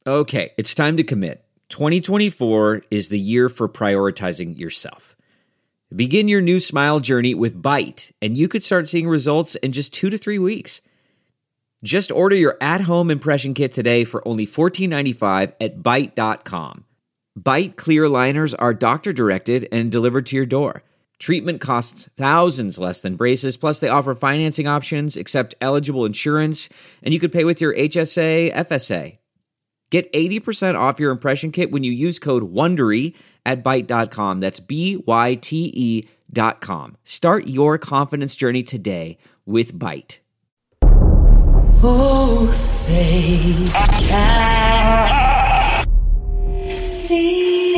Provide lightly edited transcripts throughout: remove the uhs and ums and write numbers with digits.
Okay, it's time to commit. 2024 is the year for prioritizing yourself. Begin your new smile journey with Byte, and you could start seeing results in just 2 to 3 weeks. Just order your at-home impression kit today for only $14.95 at Byte.com. Byte clear liners are doctor-directed and delivered to your door. Treatment costs thousands less than braces, plus they offer financing options, accept eligible insurance, and you could pay with your HSA, FSA. Get 80% off your impression kit when you use code WONDERY at Byte.com. That's BYTE.com. Start your confidence journey today with Byte. Oh, say I see.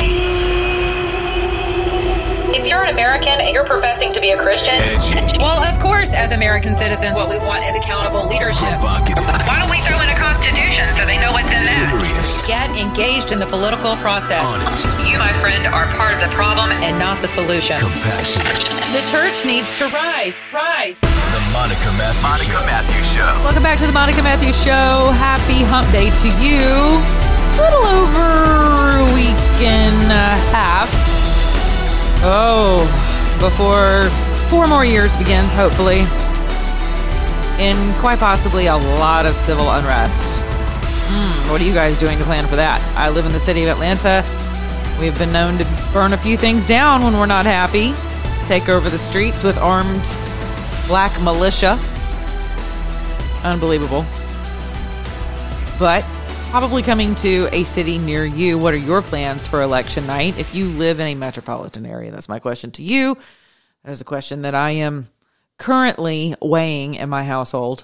If you're an American and you're professing to be a Christian, well, of course, as American citizens, what we want is accountable leadership. Why don't we throw in a constitution so they know what's in that? Get engaged in the political process. Honest. You, my friend, are part of the problem and not the solution. Compassionate. The church needs to rise. Rise. The Monica Matthews Show. Welcome back to the Monica Matthews Show. Happy hump day to you. A little over a week and a half. Oh, before 4 more years begins, hopefully. And quite possibly a lot of civil unrest. What are you guys doing to plan for that? I live in the city of Atlanta. We've been known to burn a few things down when we're not happy. Take over the streets with armed black militia. Unbelievable. But probably coming to a city near you. What are your plans for election night? If you live in a metropolitan area, that's my question to you. That is a question that I am currently weighing in my household.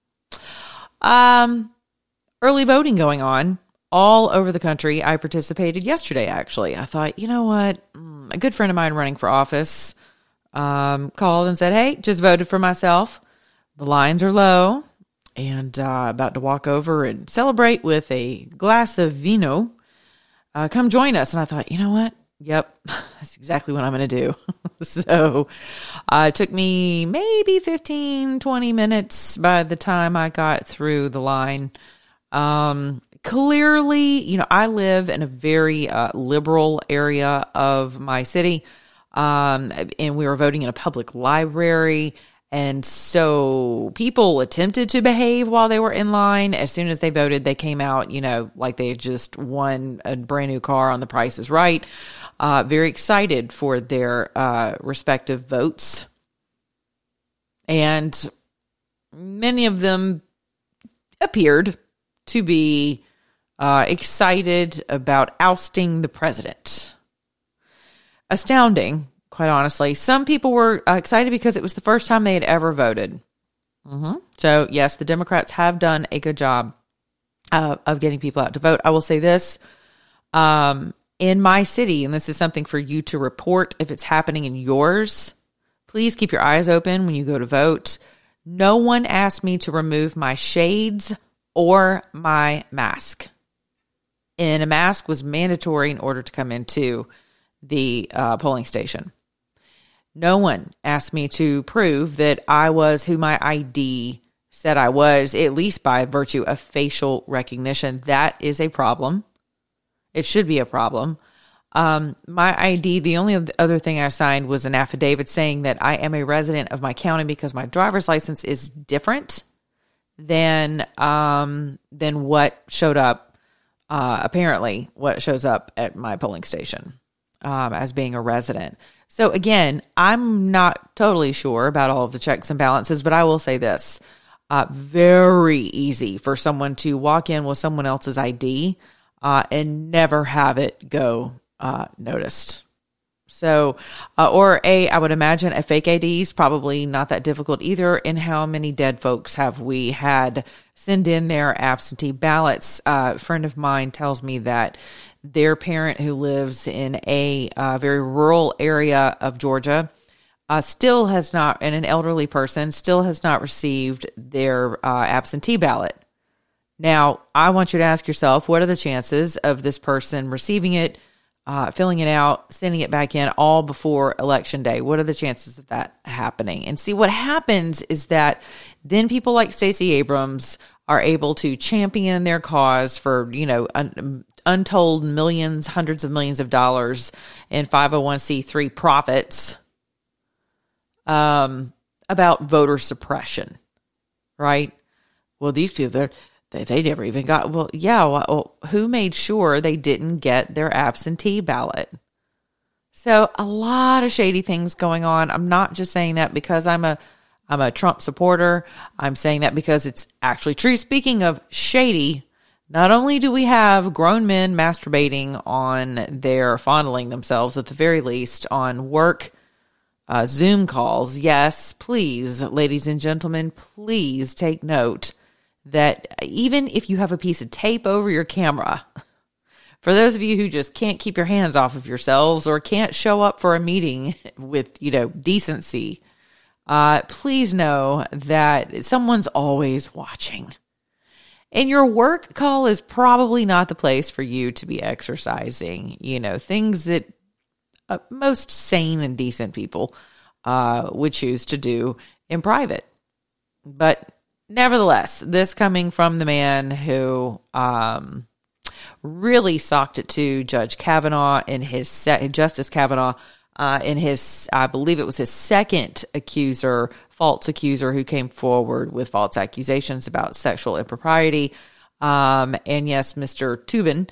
Early voting going on all over the country. I participated yesterday, actually. I thought, you know what? A good friend of mine running for office called and said, hey, just voted for myself. The lines are low. And about to walk over and celebrate with a glass of vino. Come join us. And I thought, you know what? Yep, that's exactly what I'm going to do. So it took me maybe 15, 20 minutes by the time I got through the line. Clearly, you know, I live in a very liberal area of my city. And we were voting in a public library. And so people attempted to behave while they were in line. As soon as they voted, they came out, you know, like they had just won a brand new car on The Price is Right. Very excited for their respective votes. And many of them appeared to be excited about ousting the president. Astounding. Quite honestly, some people were excited because it was the first time they had ever voted. So, yes, the Democrats have done a good job of getting people out to vote. I will say this, in my city, and this is something for you to report if it's happening in yours, please keep your eyes open when you go to vote. No one asked me to remove my shades or my mask. And a mask was mandatory in order to come into the polling station. No one asked me to prove that I was who my ID said I was, at least by virtue of facial recognition. That is a problem. It should be a problem. My ID, the only other thing I signed was an affidavit saying that I am a resident of my county because my driver's license is different than what showed up, apparently what shows up at my polling station as being a resident. So again, I'm not totally sure about all of the checks and balances, but I will say this, very easy for someone to walk in with someone else's ID and never have it go noticed. So, I would imagine a fake ID is probably not that difficult either. And how many dead folks have we had send in their absentee ballots? A friend of mine tells me that their parent who lives in a very rural area of Georgia still has not, and an elderly person still has not received their absentee ballot. Now, I want you to ask yourself, what are the chances of this person receiving it, filling it out, sending it back in all before Election Day? What are the chances of that happening? And see, what happens is that then people like Stacey Abrams are able to champion their cause for, untold millions, hundreds of millions of dollars in 501c3 profits about voter suppression, right? Well, these people, they never even got, who made sure they didn't get their absentee ballot? So a lot of shady things going on. I'm not just saying that because I'm a Trump supporter. I'm saying that because it's actually true. Speaking of shady, not only do we have grown men masturbating on their, fondling themselves at the very least, on work Zoom calls. Yes, please, ladies and gentlemen, please take note that even if you have a piece of tape over your camera, for those of you who just can't keep your hands off of yourselves or can't show up for a meeting with, decency, please know that someone's always watching. And your work call is probably not the place for you to be exercising, things that most sane and decent people would choose to do in private. But nevertheless, this coming from the man who really socked it to Judge Kavanaugh in Justice Kavanaugh in his, I believe it was his second false accuser who came forward with false accusations about sexual impropriety. And yes, Mr. Toobin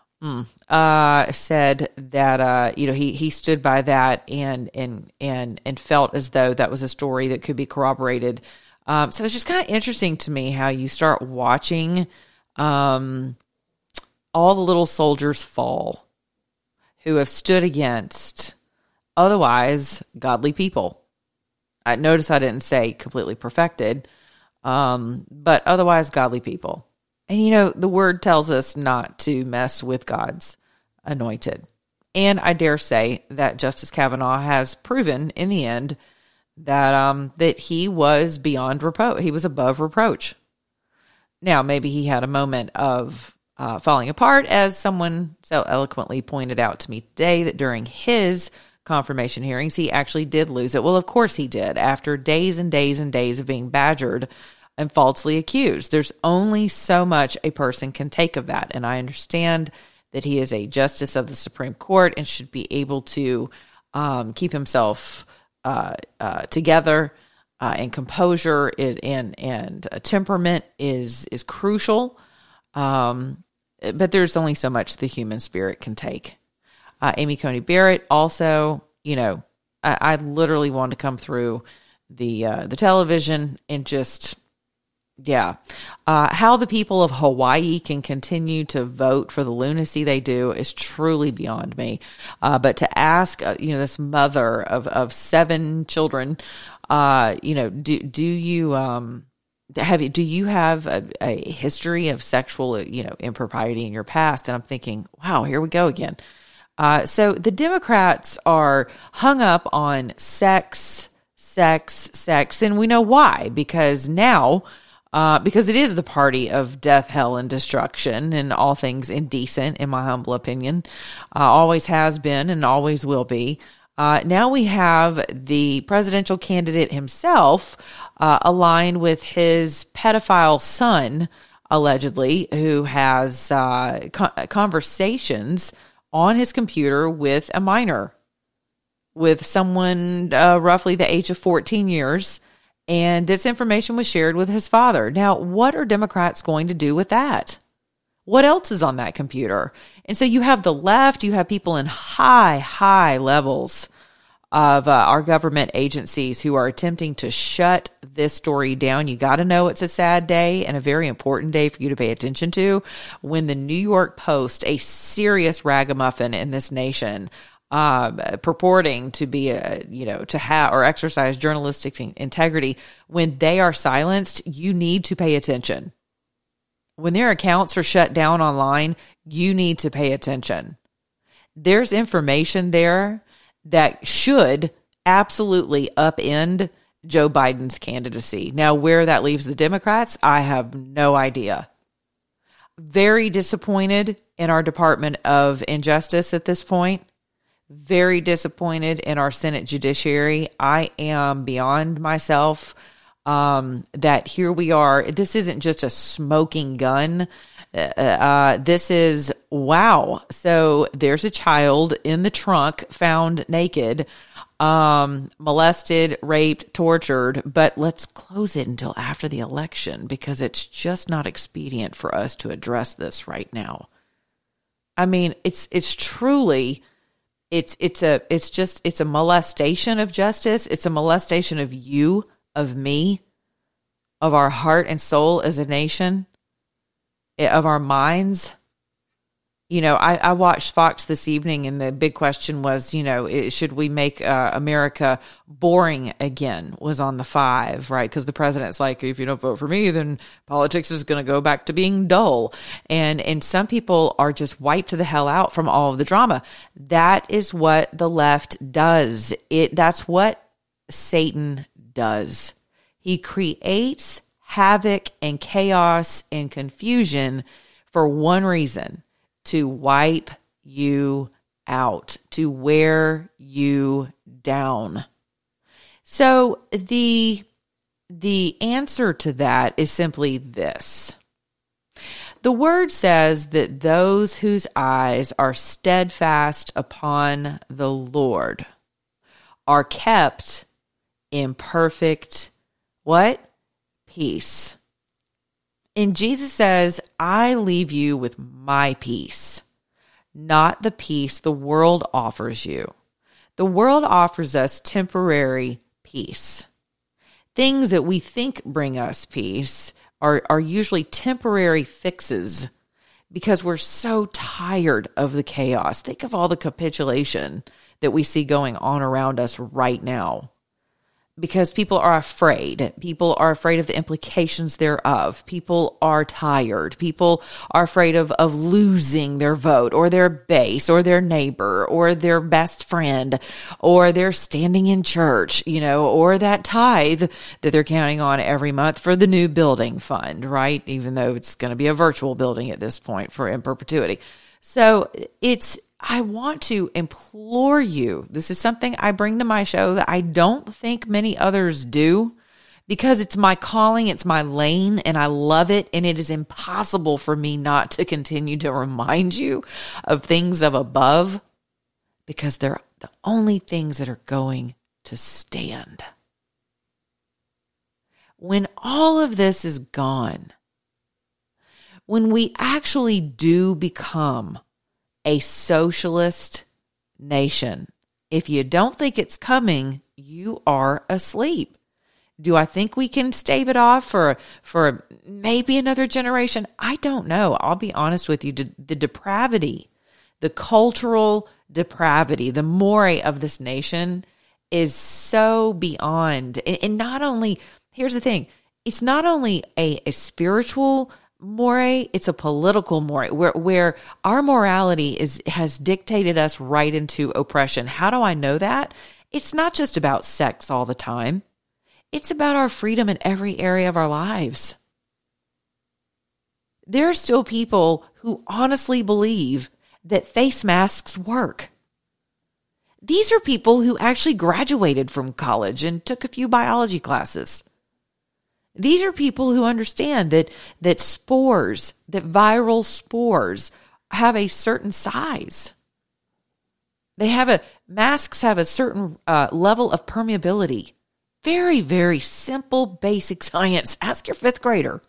said that he stood by that and felt as though that was a story that could be corroborated. So it's just kind of interesting to me how you start watching all the little soldiers fall who have stood against otherwise godly people. I notice I didn't say completely perfected, but otherwise godly people. And, the word tells us not to mess with God's anointed. And I dare say that Justice Kavanaugh has proven in the end that that he was beyond reproach. He was above reproach. Now, maybe he had a moment of falling apart, as someone so eloquently pointed out to me today, that during his confirmation hearings, he actually did lose it. Well, of course he did, after days and days and days of being badgered and falsely accused. There's only so much a person can take of that. And I understand that he is a justice of the Supreme Court and should be able to keep himself together, and composure and temperament is crucial. But there's only so much the human spirit can take. Amy Coney Barrett also, I literally wanted to come through the television and just, how the people of Hawaii can continue to vote for the lunacy they do is truly beyond me. But to ask, this mother of 7 children, do you have a history of sexual, impropriety in your past? And I'm thinking, wow, here we go again. So the Democrats are hung up on sex, and we know why, because now, because it is the party of death, hell, and destruction, and all things indecent, in my humble opinion, always has been and always will be. Now we have the presidential candidate himself aligned with his pedophile son, allegedly, who has conversations on his computer with a minor, with someone roughly the age of 14 years. And this information was shared with his father. Now, what are Democrats going to do with that? What else is on that computer? And so you have the left, you have people in high levels of our government agencies who are attempting to shut this story down. You got to know it's a sad day and a very important day for you to pay attention to when the New York Post, a serious ragamuffin in this nation, purporting to be to have or exercise journalistic integrity, when they are silenced, you need to pay attention. When their accounts are shut down online, you need to pay attention. There's information there that should absolutely upend Joe Biden's candidacy. Now, where that leaves the Democrats, I have no idea. Very disappointed in our Department of Injustice at this point. Very disappointed in our Senate Judiciary. I am beyond myself that here we are. This isn't just a smoking gun. This is, wow. So there's a child in the trunk found naked, molested, raped, tortured, but let's close it until after the election because it's just not expedient for us to address this right now. I mean, it's truly, it's a molestation of justice. It's a molestation of you, of me, of our heart and soul as a nation, of our minds. You know, I watched Fox this evening, and the big question was, you know, should we make America boring again, was on the 5, right? Because the president's like, if you don't vote for me, then politics is going to go back to being dull. And some people are just wiped the hell out from all of the drama. That is what the left does. That's what Satan does. He creates havoc and chaos and confusion for one reason: to wipe you out, to wear you down. So the answer to that is simply this. The word says that those whose eyes are steadfast upon the Lord are kept in perfect, what? Peace. And Jesus says, I leave you with my peace, not the peace the world offers you. The world offers us temporary peace. Things that we think bring us peace are usually temporary fixes because we're so tired of the chaos. Think of all the capitulation that we see going on around us right now. Because people are afraid. People are afraid of the implications thereof. People are tired. People are afraid of losing their vote or their base or their neighbor or their best friend or their standing in church, you know, or that tithe that they're counting on every month for the new building fund, right? Even though it's going to be a virtual building at this point in perpetuity. So I want to implore you. This is something I bring to my show that I don't think many others do because it's my calling, it's my lane, and I love it. And it is impossible for me not to continue to remind you of things of above because they're the only things that are going to stand. When all of this is gone, when we actually do become a socialist nation, if you don't think it's coming, you are asleep. Do I think we can stave it off for maybe another generation? I don't know. I'll be honest with you. The depravity, the cultural depravity, the moray of this nation is so beyond. And not only, here's the thing, it's not only a spiritual moray, it's a political moray where our morality has dictated us right into oppression. How do I know that? It's not just about sex all the time. It's about our freedom in every area of our lives. There are still people who honestly believe that face masks work. These are people who actually graduated from college and took a few biology classes. These are people who understand that spores, that viral spores have a certain size. Masks have a certain level of permeability. Very, very simple, basic science. Ask your fifth grader.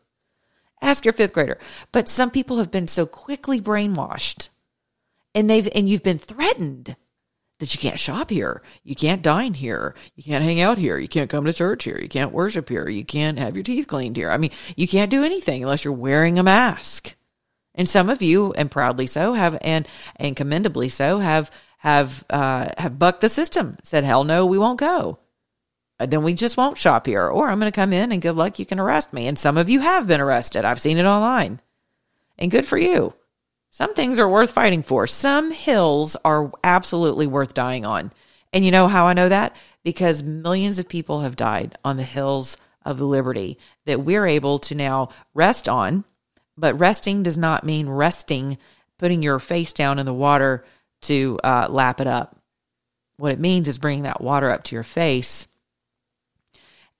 But some people have been so quickly brainwashed, and you've been threatened that you can't shop here, you can't dine here, you can't hang out here, you can't come to church here, you can't worship here, you can't have your teeth cleaned here. I mean, you can't do anything unless you're wearing a mask. And some of you, and proudly so, have and commendably so, have bucked the system. Said, hell no, we won't go. Then we just won't shop here, or I'm going to come in and good luck, you can arrest me. And some of you have been arrested. I've seen it online, and good for you. Some things are worth fighting for. Some hills are absolutely worth dying on. And you know how I know that? Because millions of people have died on the hills of liberty that we're able to now rest on. But resting does not mean resting, putting your face down in the water to lap it up. What it means is bringing that water up to your face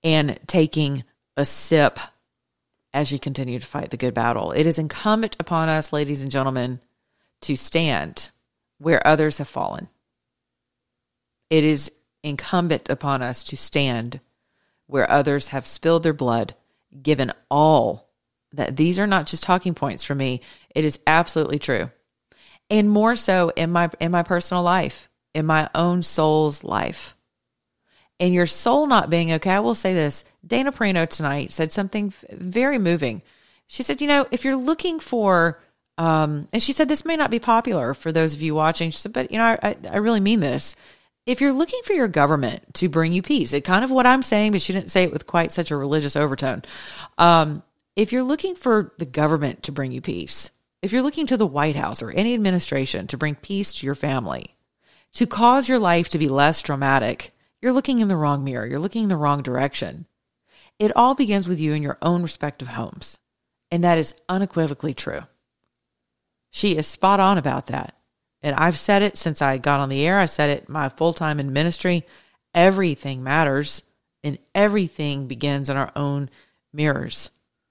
and taking a sip as you continue to fight the good battle. It is incumbent upon us, ladies and gentlemen, to stand where others have fallen. It is incumbent upon us to stand where others have spilled their blood, given all that. These are not just talking points for me. It is absolutely true. And more so in my personal life, in my own soul's life. And your soul not being okay, I will say this. Dana Perino tonight said something very moving. She said, if you're looking for, and she said this may not be popular for those of you watching. She said, but I really mean this. If you're looking for your government to bring you peace, it's kind of what I'm saying, but she didn't say it with quite such a religious overtone. If you're looking for the government to bring you peace, if you're looking to the White House or any administration to bring peace to your family, to cause your life to be less dramatic, you're looking in the wrong mirror. You're looking in the wrong direction. It all begins with you in your own respective homes. And that is unequivocally true. She is spot on about that. And I've said it since I got on the air. I said it my full time in ministry. Everything matters and everything begins in our own mirrors.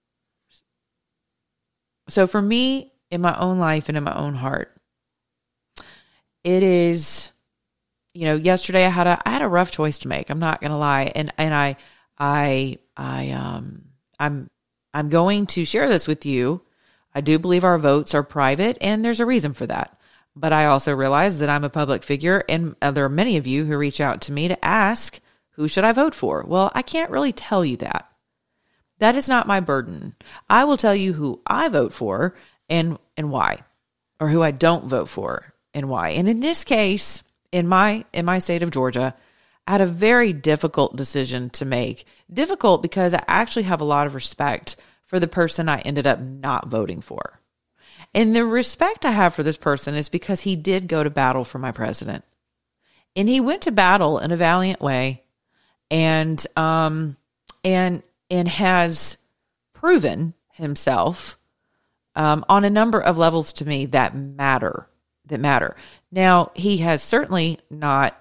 So for me, in my own life and in my own heart, it is, yesterday I had a rough choice to make. I'm not going to lie. And I'm going to share this with you. I do believe our votes are private, and there's a reason for that. But I also realize that I'm a public figure, and there are many of you who reach out to me to ask, who should I vote for? Well, I can't really tell you that. That is not my burden. I will tell you who I vote for and why, or who I don't vote for and why. And in this case, in my state of Georgia, I had a very difficult decision to make. Difficult because I actually have a lot of respect for the person I ended up not voting for. And the respect I have for this person is because he did go to battle for my president. And he went to battle in a valiant way and has proven himself on a number of levels to me that matter. Now, he has certainly not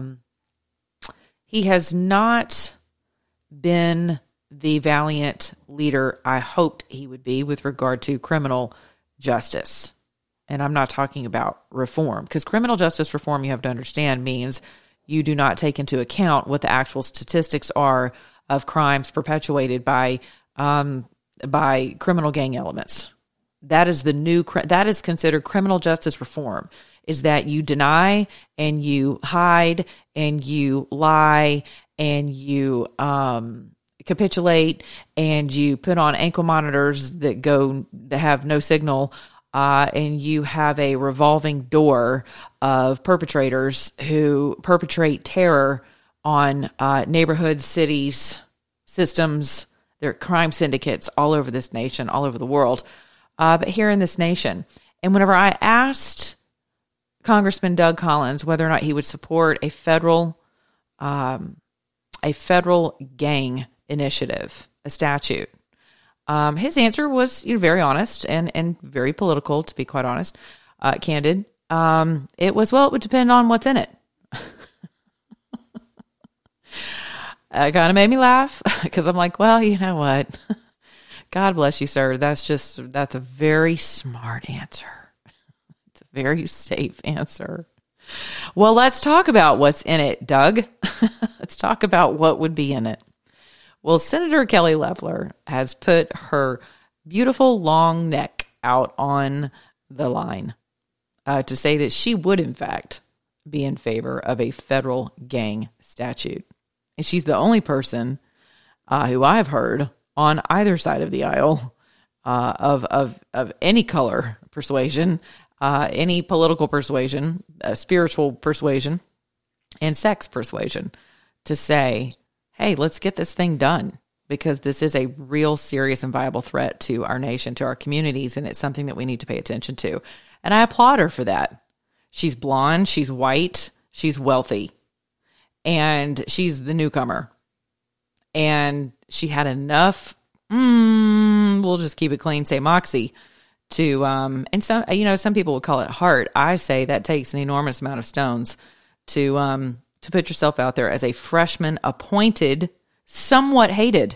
been the valiant leader I hoped he would be with regard to criminal justice. And I'm not talking about reform, because criminal justice reform, you have to understand, means you do not take into account what the actual statistics are of crimes perpetuated by criminal gang elements. That is that is considered criminal justice reform, is that you deny and you hide and you lie and you capitulate and you put on ankle monitors that have no signal, and you have a revolving door of perpetrators who perpetrate terror on neighborhoods, cities, systems. There are crime syndicates all over this nation, all over the world, but here in this nation. And whenever I asked Congressman Doug Collins whether or not he would support a federal gang initiative, a statute, his answer was very honest and very political, to be quite honest, candid. It was, well, it would depend on what's in it. It kind of made me laugh because I'm like, well, you know what? God bless you, sir. That's a very smart answer. It's a very safe answer. Well, let's talk about what's in it, Doug. Let's talk about what would be in it. Well, Senator Kelly Loeffler has put her beautiful long neck out on the line to say that she would, in fact, be in favor of a federal gang statute. And she's the only person who I've heard on either side of the aisle of any color persuasion, any political persuasion, spiritual persuasion, and sex persuasion to say, hey, let's get this thing done, because this is a real serious and viable threat to our nation, to our communities, and it's something that we need to pay attention to. And I applaud her for that. She's blonde, she's white, she's wealthy, and she's the newcomer. And she had enough, we'll just keep it clean, say moxie, to, and some people would call it heart. I say that takes an enormous amount of stones to put yourself out there as a freshman appointed somewhat hated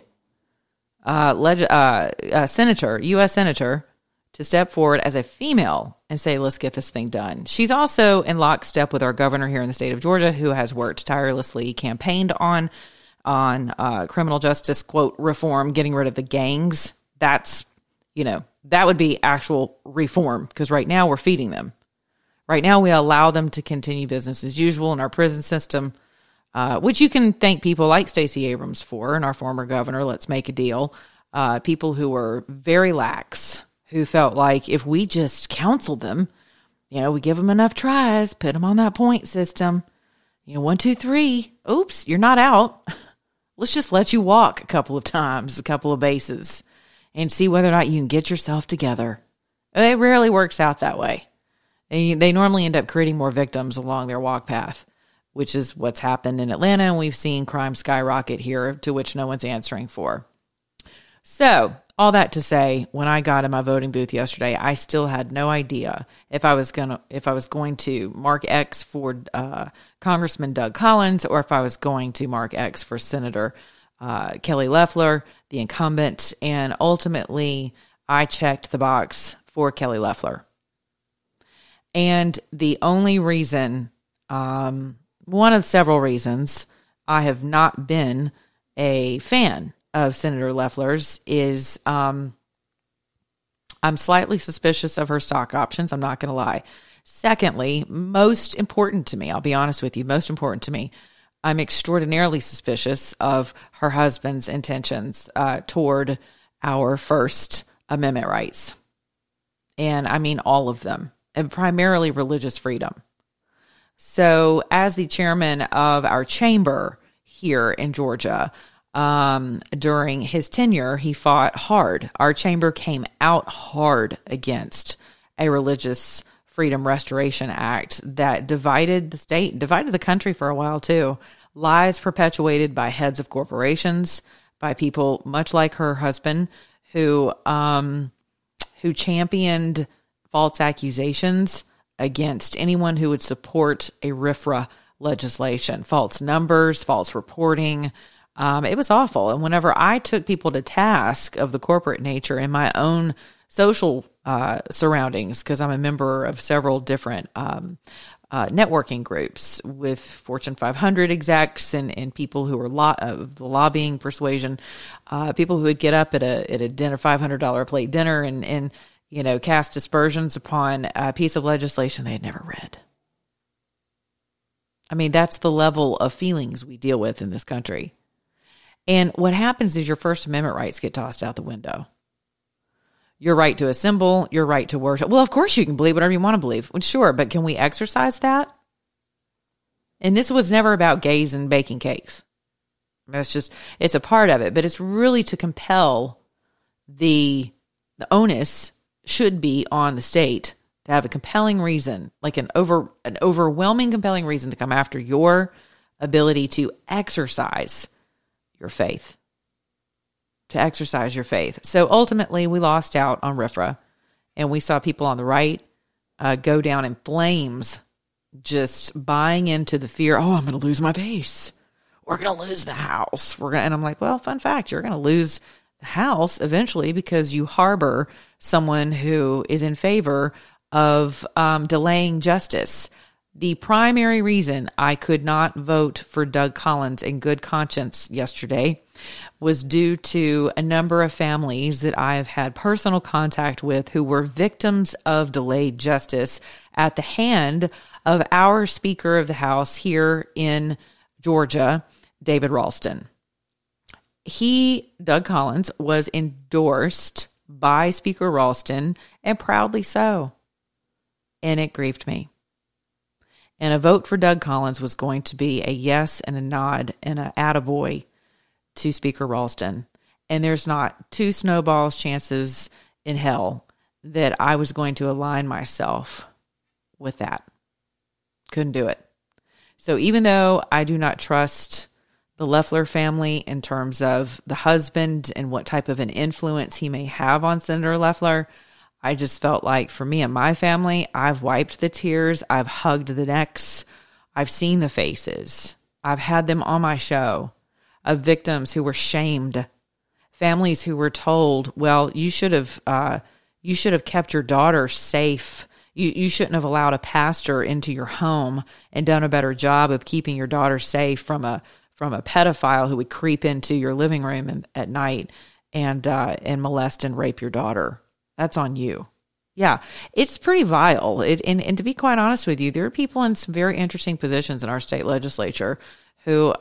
senator, U.S. senator, to step forward as a female and say, let's get this thing done. She's also in lockstep with our governor here in the state of Georgia, who has worked tirelessly, campaigned on criminal justice, quote, reform, getting rid of the gangs. That's, that would be actual reform, because right now we're feeding them. Right now we allow them to continue business as usual in our prison system, which you can thank people like Stacey Abrams for, and our former governor, let's make a deal. People who were very lax, who felt like if we just counseled them, we give them enough tries, put them on that point system, 1, 2, 3, oops, you're not out. Let's just let you walk a couple of times, a couple of bases, and see whether or not you can get yourself together. It rarely works out that way. They normally end up creating more victims along their walk path, which is what's happened in Atlanta, and we've seen crime skyrocket here, to which no one's answering for. So, all that to say, when I got in my voting booth yesterday, I still had no idea if I was going to mark X for Congressman Doug Collins, or if I was going to mark X for Senator Kelly Loeffler, the incumbent, and ultimately I checked the box for Kelly Loeffler. And the only reason, one of several reasons, I have not been a fan of Senator Loeffler's is I'm slightly suspicious of her stock options. I'm not going to lie. Secondly, most important to me, I'll be honest with you, most important to me, I'm extraordinarily suspicious of her husband's intentions toward our First Amendment rights. And I mean all of them, and primarily religious freedom. So as the chairman of our chamber here in Georgia, during his tenure, he fought hard. Our chamber came out hard against a Religious Freedom Restoration Act that divided the state, divided the country for a while too. Lies perpetuated by heads of corporations, by people much like her husband, who championed false accusations against anyone who would support a RFRA legislation, false numbers, false reporting. It was awful. And whenever I took people to task of the corporate nature in my own social surroundings, because I'm a member of several different networking groups with Fortune 500 execs and people who are of the lobbying persuasion, people who would get up at a dinner, $500 plate dinner and cast aspersions upon a piece of legislation they had never read. I mean, that's the level of feelings we deal with in this country. And what happens is your First Amendment rights get tossed out the window. Your right to assemble, your right to worship. Well, of course you can believe whatever you want to believe. Well, sure, but can we exercise that? And this was never about gays and baking cakes. It's a part of it, but it's really to compel the onus should be on the state to have a compelling reason, like an overwhelming compelling reason to come after your ability to exercise your faith. To exercise your faith. So ultimately, we lost out on RFRA, and we saw people on the right go down in flames, just buying into the fear, I'm going to lose my base. We're going to lose the House. And I'm like, well, fun fact, you're going to lose the House eventually because you harbor someone who is in favor of delaying justice. The primary reason I could not vote for Doug Collins in good conscience yesterday was due to a number of families that I have had personal contact with who were victims of delayed justice at the hand of our Speaker of the House here in Georgia, David Ralston. Doug Collins, was endorsed by Speaker Ralston, and proudly so. And it grieved me. And a vote for Doug Collins was going to be a yes and a nod and an attaboy to Speaker Ralston. And there's not two snowballs chances in hell that I was going to align myself with that. Couldn't do it. So even though I do not trust the Loeffler family in terms of the husband and what type of an influence he may have on Senator Loeffler, I just felt like for me and my family, I've wiped the tears, I've hugged the necks, I've seen the faces, I've had them on my show. of victims who were shamed, families who were told, well, you should have kept your daughter safe. You shouldn't have allowed a pastor into your home and done a better job of keeping your daughter safe from a pedophile who would creep into your living room at night and molest and rape your daughter. That's on you. Yeah, it's pretty vile. And to be quite honest with you, there are people in some very interesting positions in our state legislature who,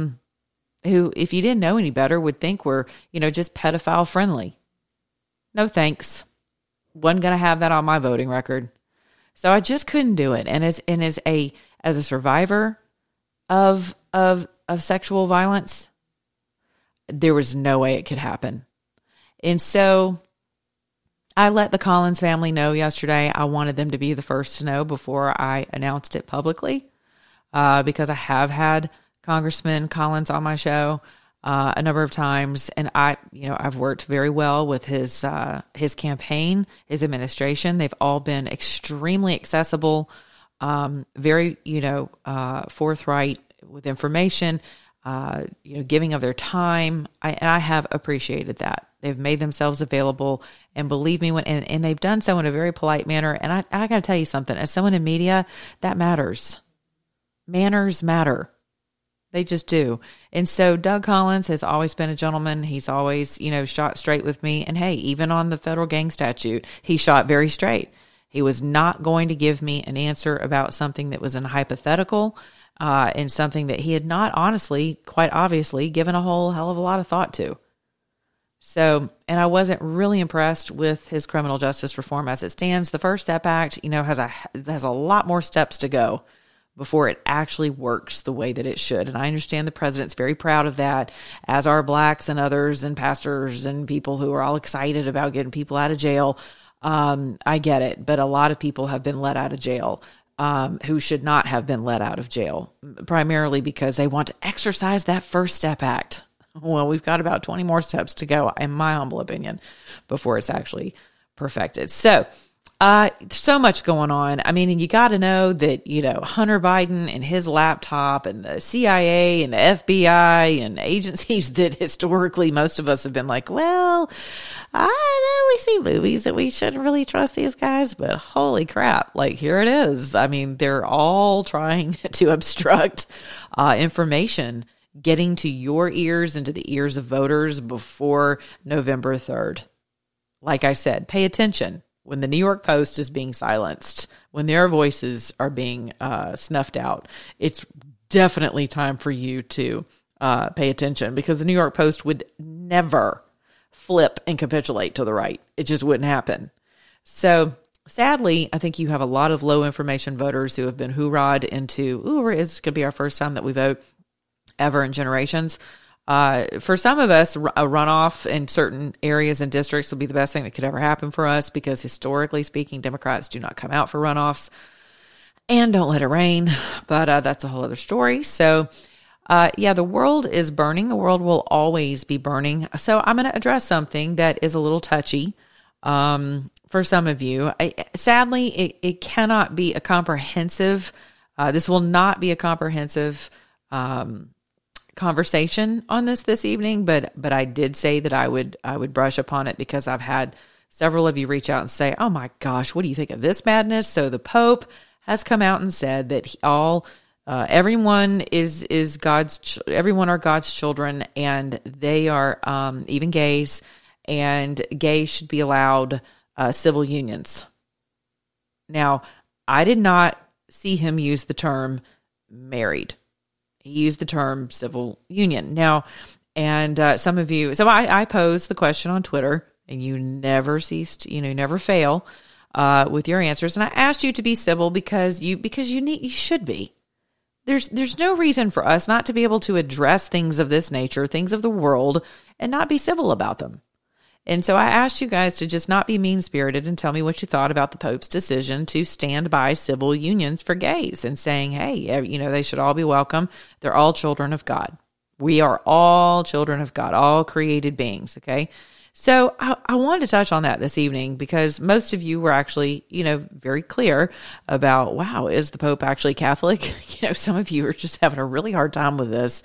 if you didn't know any better, would think we're, just pedophile friendly. No thanks. Wasn't going to have that on my voting record. So I just couldn't do it. And as a survivor of sexual violence, there was no way it could happen. And so I let the Collins family know yesterday. I wanted them to be the first to know before I announced it publicly, because I have had Congressman Collins on my show a number of times, and I've worked very well with his campaign, his administration. They've all been extremely accessible, very forthright with information, giving of their time. I have appreciated that. They've made themselves available, and believe me, and they've done so in a very polite manner. And I got to tell you something, as someone in media, that matters. Manners matter. They just do. And so Doug Collins has always been a gentleman. He's always, shot straight with me. And hey, even on the federal gang statute, he shot very straight. He was not going to give me an answer about something that was in hypothetical, and something that he had not honestly, quite obviously, given a whole hell of a lot of thought to. So, and I wasn't really impressed with his criminal justice reform as it stands. The First Step Act, has a lot more steps to go before it actually works the way that it should. And I understand the president's very proud of that, as are blacks and others and pastors and people who are all excited about getting people out of jail. I get it, but a lot of people have been let out of jail who should not have been let out of jail, primarily because they want to exercise that First Step Act. Well, we've got about 20 more steps to go, in my humble opinion, before it's actually perfected. So much going on. I mean, and you got to know that, Hunter Biden and his laptop and the CIA and the FBI and agencies that historically most of us have been like, well, I know we see movies that we shouldn't really trust these guys, but holy crap, here it is. I mean, they're all trying to obstruct information getting to your ears and to the ears of voters before November 3rd. Like I said, pay attention when the New York Post is being silenced, when their voices are being snuffed out. It's definitely time for you to pay attention, because the New York Post would never flip and capitulate to the right. It just wouldn't happen. So sadly, I think you have a lot of low information voters who have been hoorah'd into, it's going to be our first time that we vote ever in generations. For some of us, a runoff in certain areas and districts would be the best thing that could ever happen for us, because historically speaking, Democrats do not come out for runoffs, and don't let it rain. But that's a whole other story. So the world is burning. The world will always be burning. So I'm going to address something that is a little touchy for some of you. Sadly, it cannot be a comprehensive, this will not be a comprehensive conversation on this evening, but I did say that I would brush upon it, because I've had several of you reach out and say, oh my gosh, what do you think of this madness? So the Pope has come out and said that everyone is everyone are God's children, and they are even gays, and gays should be allowed civil unions. Now, I did not see him use the term married. He used the term civil union. Now, and some of you, so I posed the question on Twitter, and you never ceased, never fail with your answers. And I asked you to be civil because you should be. There's no reason for us not to be able to address things of this nature, things of the world, and not be civil about them. And so I asked you guys to just not be mean-spirited and tell me what you thought about the Pope's decision to stand by civil unions for gays, and saying, hey, they should all be welcome. They're all children of God. We are all children of God, all created beings, okay? So I wanted to touch on that this evening, because most of you were actually, very clear about, wow, is the Pope actually Catholic? Some of you are just having a really hard time with this.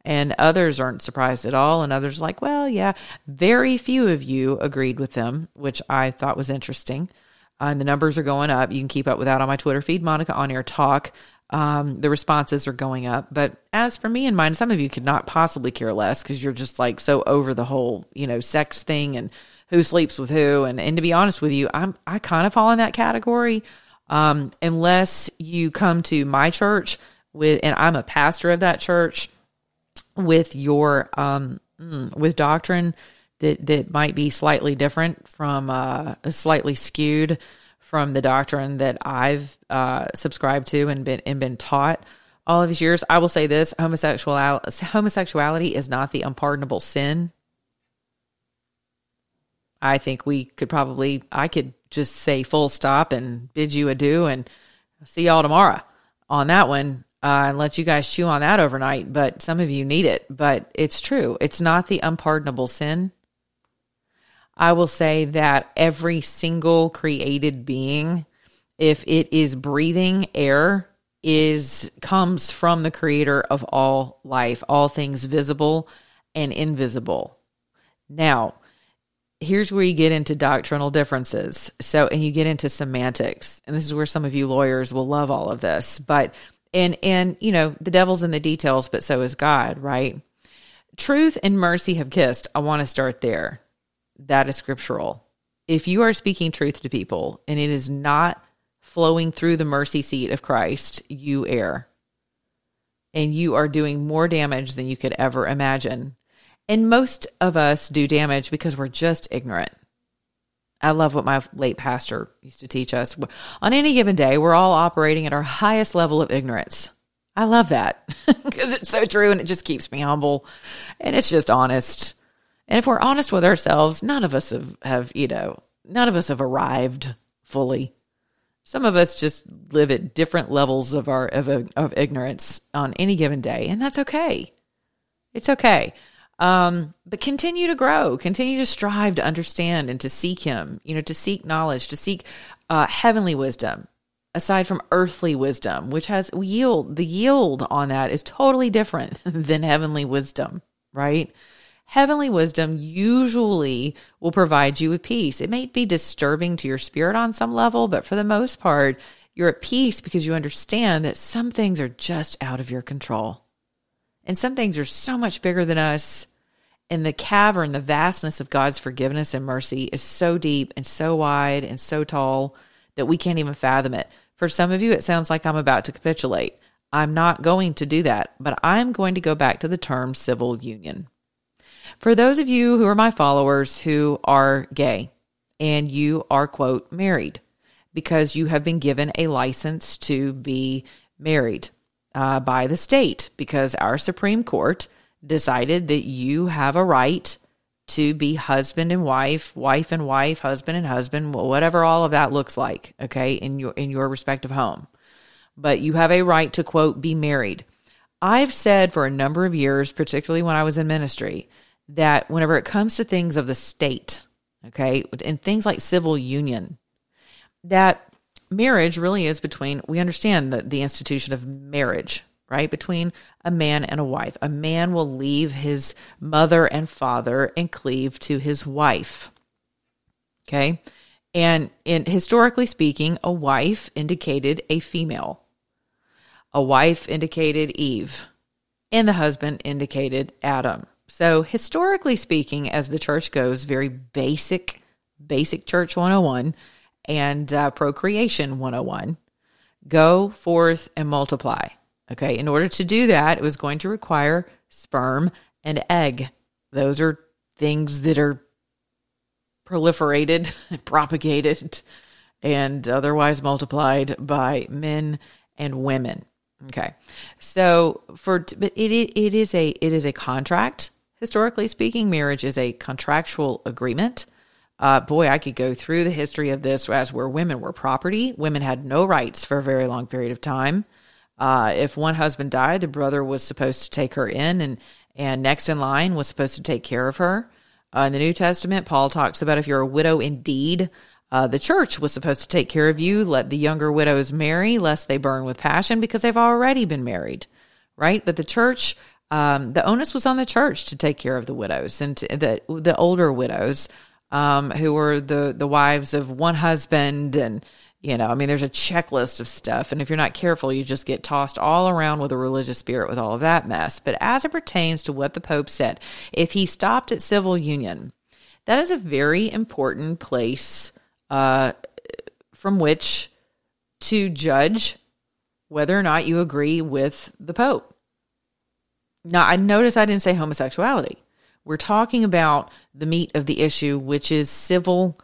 And others aren't surprised at all. And others like, well, yeah, very few of you agreed with them, which I thought was interesting. And the numbers are going up. You can keep up with that on my Twitter feed, Monica On Air Talk. The responses are going up. But as for me and mine, some of you could not possibly care less because you're just like so over the whole, sex thing and who sleeps with who. And to be honest with you, I kind of fall in that category. Unless you come to my church and I'm a pastor of that church with your, with doctrine that might be slightly different from, slightly skewed from the doctrine that I've subscribed to and been taught all of these years. I will say this: homosexuality is not the unpardonable sin. I think I could just say full stop and bid you adieu and see y'all tomorrow on that one and let you guys chew on that overnight. But some of you need it. But it's true. It's not the unpardonable sin. I will say that every single created being, if it is breathing air, comes from the creator of all life, all things visible and invisible. Now, here's where you get into doctrinal differences. And you get into semantics. And this is where some of you lawyers will love all of this. But, and the devil's in the details, but so is God, right? Truth and mercy have kissed. I want to start there. That is scriptural. If you are speaking truth to people and it is not flowing through the mercy seat of Christ, you err. And you are doing more damage than you could ever imagine. And most of us do damage because we're just ignorant. I love what my late pastor used to teach us. On any given day, we're all operating at our highest level of ignorance. I love that because it's so true and it just keeps me humble and it's just honest. And if we're honest with ourselves, none of us have arrived fully. Some of us just live at different levels of ignorance on any given day, and that's okay. It's okay. But continue to grow, continue to strive to understand and to seek Him, to seek knowledge, to seek heavenly wisdom, aside from earthly wisdom, which has yield. The yield on that is totally different than heavenly wisdom, right? Heavenly wisdom usually will provide you with peace. It may be disturbing to your spirit on some level, but for the most part, you're at peace because you understand that some things are just out of your control. And some things are so much bigger than us. And the cavern, the vastness of God's forgiveness and mercy is so deep and so wide and so tall that we can't even fathom it. For some of you, it sounds like I'm about to capitulate. I'm not going to do that, but I'm going to go back to the term civil union. For those of you who are my followers who are gay and you are, quote, married because you have been given a license to be married by the state because our Supreme Court decided that you have a right to be husband and wife, wife and wife, husband and husband, whatever all of that looks like, okay, in your respective home. But you have a right to, quote, be married. I've said for a number of years, particularly when I was in ministry, that whenever it comes to things of the state, okay, and things like civil union, that marriage really is between, we understand the institution of marriage, right, between a man and a wife. A man will leave his mother and father and cleave to his wife, okay? And historically speaking, a wife indicated a female. A wife indicated Eve, and the husband indicated Adam. So historically speaking, as the church goes, very basic church 101 and procreation 101, go forth and multiply. Okay, in order to do that, it was going to require sperm and egg. Those are things that are proliferated, propagated, and otherwise multiplied by men and women. Okay, so but it is a contract. Historically speaking, marriage is a contractual agreement. Boy, I could go through the history of this as where women were property. Women had no rights for a very long period of time. If one husband died, the brother was supposed to take her in, and next in line was supposed to take care of her. In the New Testament, Paul talks about if you're a widow indeed, the church was supposed to take care of you. Let the younger widows marry, lest they burn with passion, because they've already been married, right? But the church the onus was on the church to take care of the widows and the older widows who were the wives of one husband. And, there's a checklist of stuff. And if you're not careful, you just get tossed all around with a religious spirit with all of that mess. But as it pertains to what the Pope said, if he stopped at civil union, that is a very important place from which to judge whether or not you agree with the Pope. Now, I notice I didn't say homosexuality. We're talking about the meat of the issue, which is civil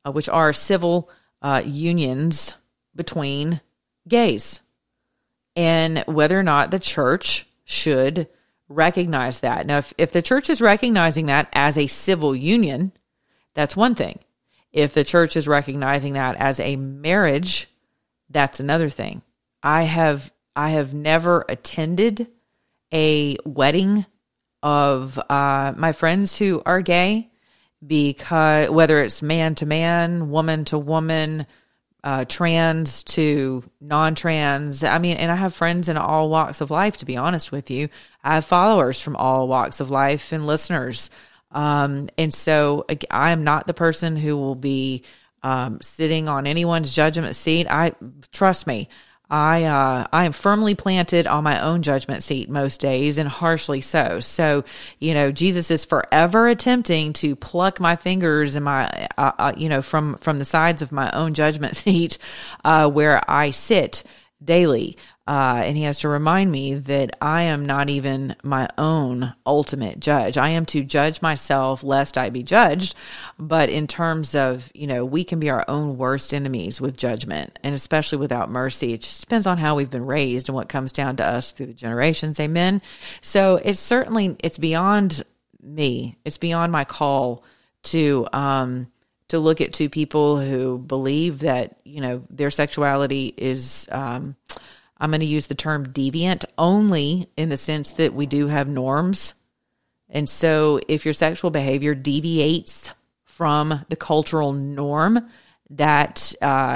unions between gays, and whether or not the church should recognize that. Now, if the church is recognizing that as a civil union, that's one thing. If the church is recognizing that as a marriage, that's another thing. I have never attended a wedding of my friends who are gay, because whether it's man to man, woman to woman, trans to non-trans. and I have friends in all walks of life, to be honest with you. I have followers from all walks of life and listeners. And so I am not the person who will be sitting on anyone's judgment seat. Trust me, I am firmly planted on my own judgment seat most days, and harshly so. So, Jesus is forever attempting to pluck my fingers and my, from the sides of my own judgment seat, where I sit daily. And he has to remind me that I am not even my own ultimate judge. I am to judge myself lest I be judged. But in terms of, we can be our own worst enemies with judgment, and especially without mercy. It just depends on how we've been raised and what comes down to us through the generations. Amen. So it's beyond me. It's beyond my call to look at two people who believe that, their sexuality is, I'm going to use the term deviant only in the sense that we do have norms. And so if your sexual behavior deviates from the cultural norm, that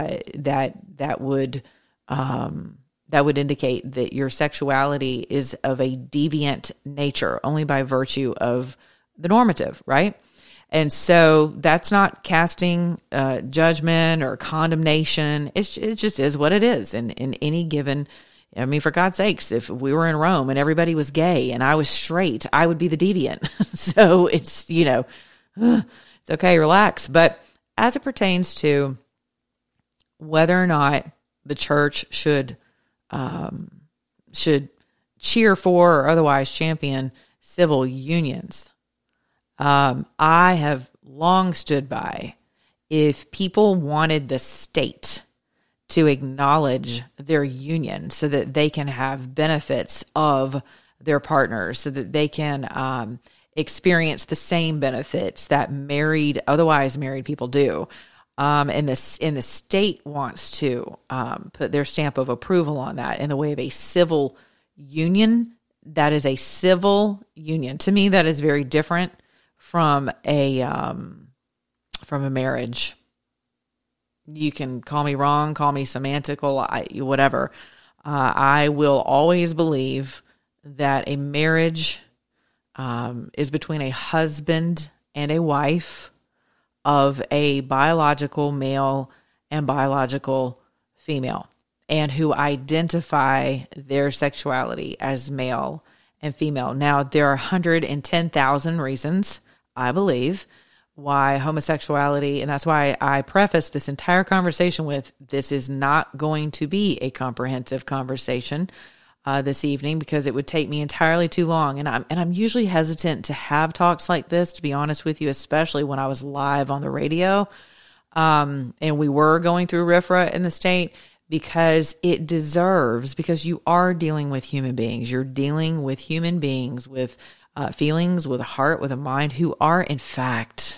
would indicate that your sexuality is of a deviant nature only by virtue of the normative, right? And so that's not casting judgment or condemnation. It just is what it is. And in any given, for God's sakes, if we were in Rome and everybody was gay and I was straight, I would be the deviant. So it's, it's okay, relax. But as it pertains to whether or not the church should cheer for or otherwise champion civil unions, I have long stood by, if people wanted the state to acknowledge their union so that they can have benefits of their partners, so that they can experience the same benefits that otherwise married people do, and the state wants to put their stamp of approval on that in the way of a civil union, that is a civil union. To me, that is very different from a marriage. You can call me wrong, call me semantical, whatever. I will always believe that a marriage is between a husband and a wife of a biological male and biological female, and who identify their sexuality as male and female. Now, there are 110,000 reasons, I believe, why homosexuality, and that's why I preface this entire conversation with, this is not going to be a comprehensive conversation this evening, because it would take me entirely too long. And I'm usually hesitant to have talks like this, to be honest with you, especially when I was live on the radio. And we were going through RFRA in the state, because it deserves, because you are dealing with human beings. You're dealing with human beings with feelings, with a heart, with a mind, who are in fact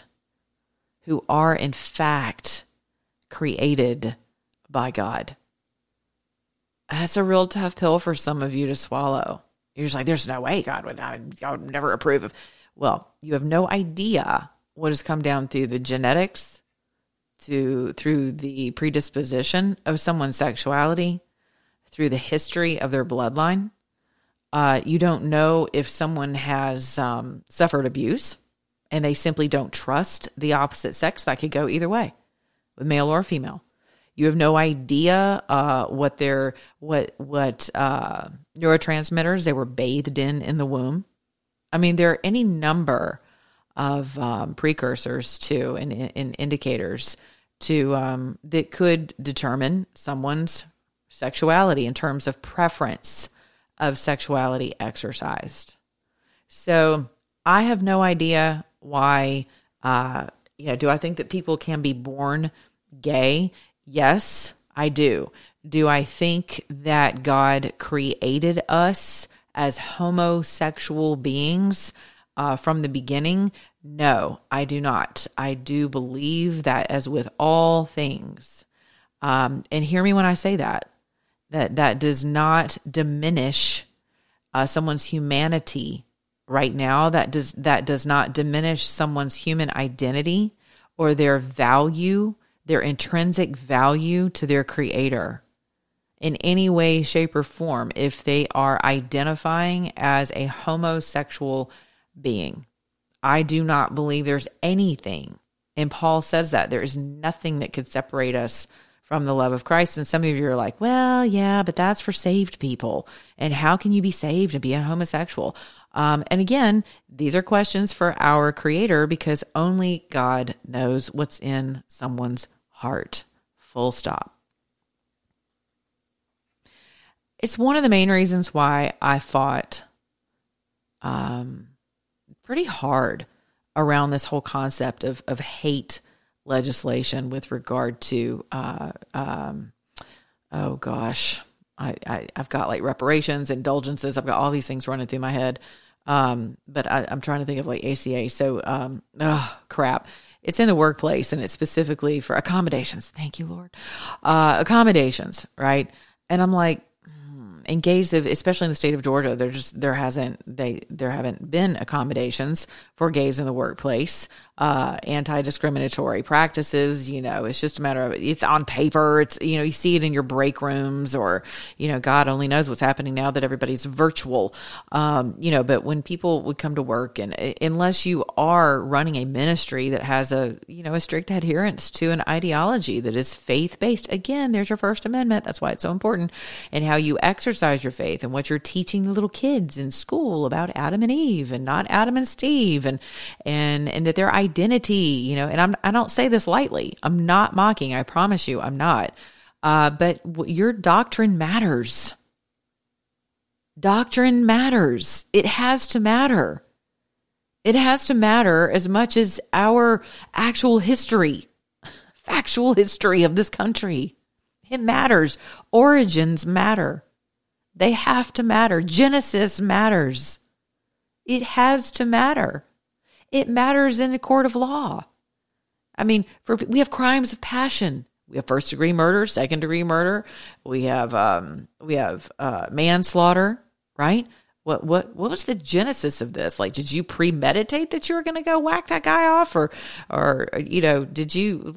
created by God. That's a real tough pill for some of you to swallow. You're just like, there's no way God would never approve of. Well, you have no idea what has come down through the genetics, through the predisposition of someone's sexuality, through the history of their bloodline, You don't know if someone has suffered abuse and they simply don't trust the opposite sex. That could go either way, with male or female. You have no idea what neurotransmitters they were bathed in the womb. I mean, there are any number of precursors to and indicators to that could determine someone's sexuality in terms of preference of sexuality exercised. So I have no idea why. Do I think that people can be born gay? Yes, I do. Do I think that God created us as homosexual beings from the beginning? No, I do not. I do believe that, as with all things, and hear me when I say that does not diminish someone's humanity right now. That does not diminish someone's human identity or their value, their intrinsic value to their Creator in any way, shape, or form if they are identifying as a homosexual being. I do not believe there's anything, and Paul says that there is nothing that could separate us from the love of Christ. And some of you are like, well, yeah, but that's for saved people. And how can you be saved and be a homosexual? And again, these are questions for our Creator, because only God knows what's in someone's heart. Full stop. It's one of the main reasons why I fought pretty hard around this whole concept of hate legislation with regard to, I've got like reparations, indulgences. I've got all these things running through my head. But I'm trying to think of like ACA. So, crap. It's in the workplace, and it's specifically for accommodations. Thank you, Lord. Accommodations, right? And I'm like, engaged, especially in the state of Georgia, there haven't been accommodations for gays in the workplace, anti-discriminatory practices. It's just a matter of, it's on paper. It's, you see it in your break rooms, or, God only knows what's happening now that everybody's virtual. But when people would come to work, and unless you are running a ministry that has a strict adherence to an ideology that is faith-based, again, there's your First Amendment. That's why it's so important. And how you exercise your faith, and what you're teaching the little kids in school about Adam and Eve and not Adam and Steve, and that their identity, and I don't say this lightly. I'm not mocking. I promise you, I'm not. But your doctrine matters. Doctrine matters. It has to matter. It has to matter as much as our actual history, factual history of this country. It matters. Origins matter. They have to matter. Genesis matters. It has to matter. It matters in the court of law. I mean, we have crimes of passion. We have first-degree murder, second-degree murder. We have manslaughter, right? What was the genesis of this? Like, did you premeditate that you were going to go whack that guy off, or did you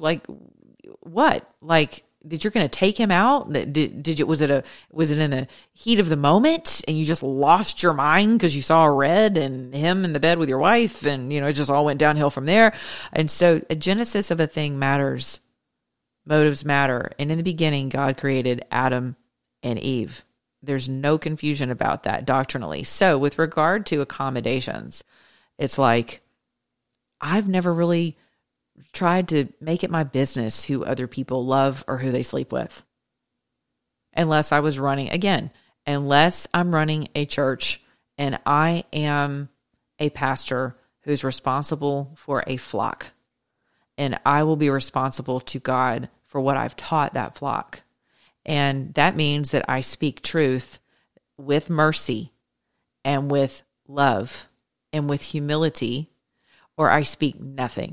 that you're going to take him out? Was it in the heat of the moment, and you just lost your mind because you saw a red and him in the bed with your wife, and it just all went downhill from there? And so a genesis of a thing matters. Motives matter. And in the beginning, God created Adam and Eve. There's no confusion about that doctrinally. So with regard to accommodations, it's like, I've never really tried to make it my business who other people love or who they sleep with. Unless I'm running a church and I am a pastor who's responsible for a flock. And I will be responsible to God for what I've taught that flock. And that means that I speak truth with mercy and with love and with humility, or I speak nothing.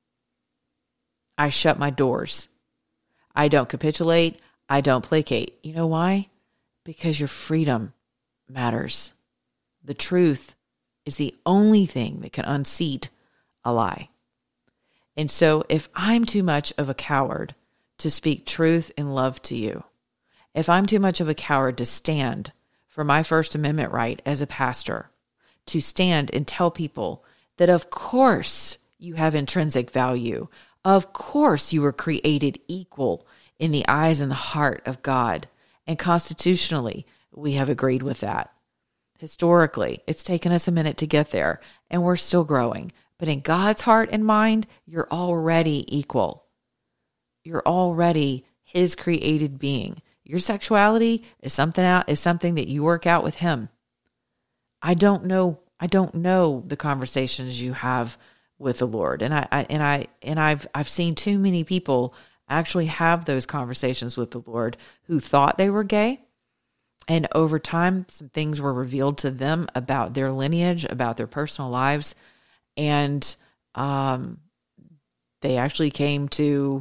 I shut my doors. I don't capitulate. I don't placate. You know why? Because your freedom matters. The truth is the only thing that can unseat a lie. And so if I'm too much of a coward to speak truth and love to you, if I'm too much of a coward to stand for my First Amendment right as a pastor to stand and tell people that, of course, you have intrinsic value. Of course, you were created equal in the eyes and the heart of God. And constitutionally, we have agreed with that. Historically, it's taken us a minute to get there, and we're still growing. But in God's heart and mind, you're already equal. You're already his created being. Your sexuality is something that you work out with him. I don't know the conversations you have with the Lord. And I've seen too many people actually have those conversations with the Lord who thought they were gay. And over time, some things were revealed to them about their lineage, about their personal lives. And they actually came to,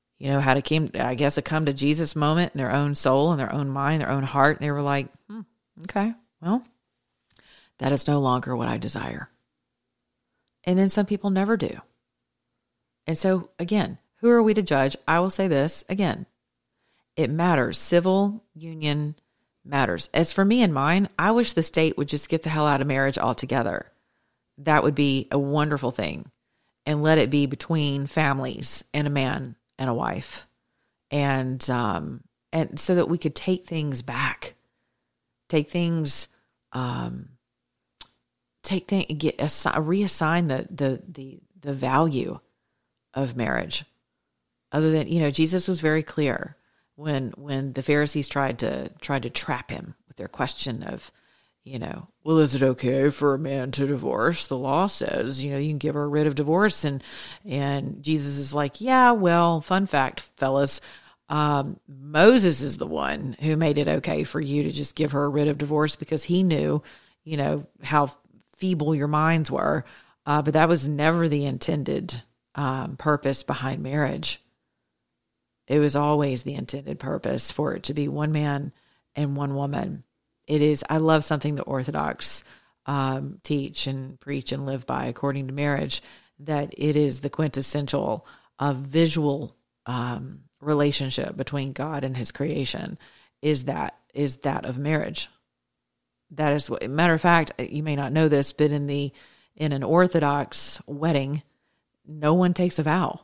a come to Jesus moment in their own soul and their own mind, their own heart. And they were like, okay, well, that is no longer what I desire. And then some people never do. And so, again, who are we to judge? I will say this again. It matters. Civil union matters. As for me and mine, I wish the state would just get the hell out of marriage altogether. That would be a wonderful thing. And let it be between families and a man and a wife. And so that we could take things back. Reassign the value of marriage. Other than, Jesus was very clear when the Pharisees tried to trap him with their question of, well, is it okay for a man to divorce? The law says, you can give her a writ of divorce. And Jesus is like, yeah, well, fun fact, fellas, Moses is the one who made it okay for you to just give her a writ of divorce because he knew, how feeble your minds were. But that was never the intended purpose behind marriage. It was always the intended purpose for it to be one man and one woman. It is, I love something the Orthodox teach and preach and live by according to marriage, that it is the quintessential visual relationship between God and his creation is that of marriage. That is what, matter of fact, you may not know this, but in an Orthodox wedding, no one takes a vow.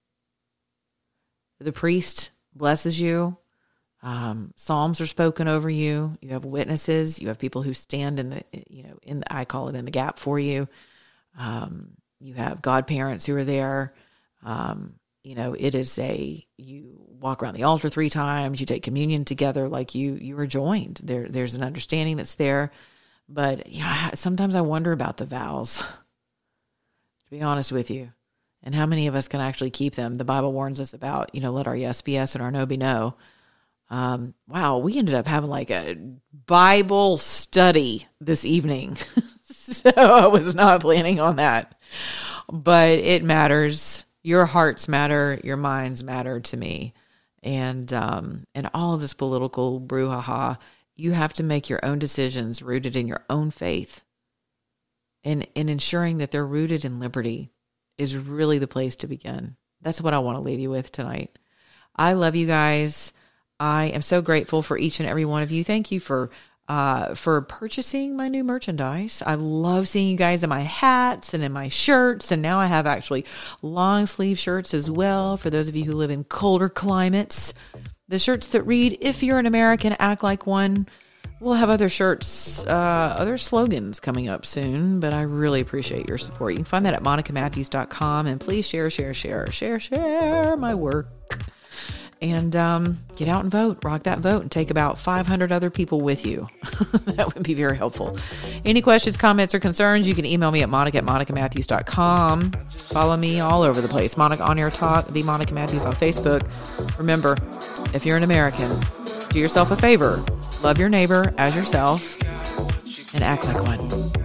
The priest blesses you. Psalms are spoken over you. You have witnesses. You have people who stand I call it in the gap for you. You have godparents who are there. It is you walk around the altar 3 times. You take communion together like you are joined. There's an understanding that's there. But sometimes I wonder about the vows, to be honest with you, and how many of us can actually keep them. The Bible warns us about, let our yes be yes and our no be no. Wow, we ended up having like a Bible study this evening. So I was not planning on that. But it matters. Your hearts matter. Your minds matter to me. And all of this political brouhaha, you have to make your own decisions rooted in your own faith. And ensuring that they're rooted in liberty is really the place to begin. That's what I want to leave you with tonight. I love you guys. I am so grateful for each and every one of you. Thank you for purchasing my new merchandise. I love seeing you guys in my hats and in my shirts. And now I have actually long sleeve shirts as well for those of you who live in colder climates. The shirts that read, if you're an American, act like one. We'll have other shirts, other slogans coming up soon, but I really appreciate your support. You can find that at monicamatthews.com, and please share my work. And get out and vote, rock that vote, and take about 500 other people with you. That would be very helpful. Any questions, comments, or concerns, you can email me at monica@monicamatthews.com. Follow me all over the place. Monica On Air Talk, the Monica Matthews on Facebook. Remember, if you're an American, do yourself a favor. Love your neighbor as yourself and act like one.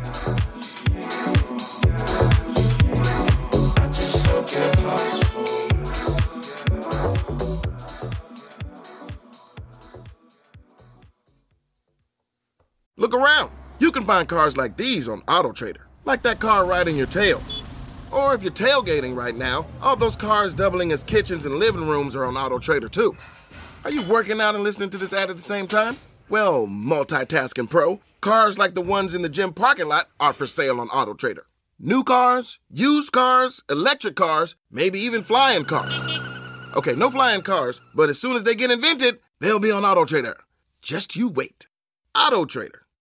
Look around. You can find cars like these on AutoTrader, like that car right in your tail. Or if you're tailgating right now, all those cars doubling as kitchens and living rooms are on AutoTrader too. Are you working out and listening to this ad at the same time? Well, multitasking pro, cars like the ones in the gym parking lot are for sale on AutoTrader. New cars, used cars, electric cars, maybe even flying cars. Okay, no flying cars, but as soon as they get invented, they'll be on AutoTrader. Just you wait. AutoTrader.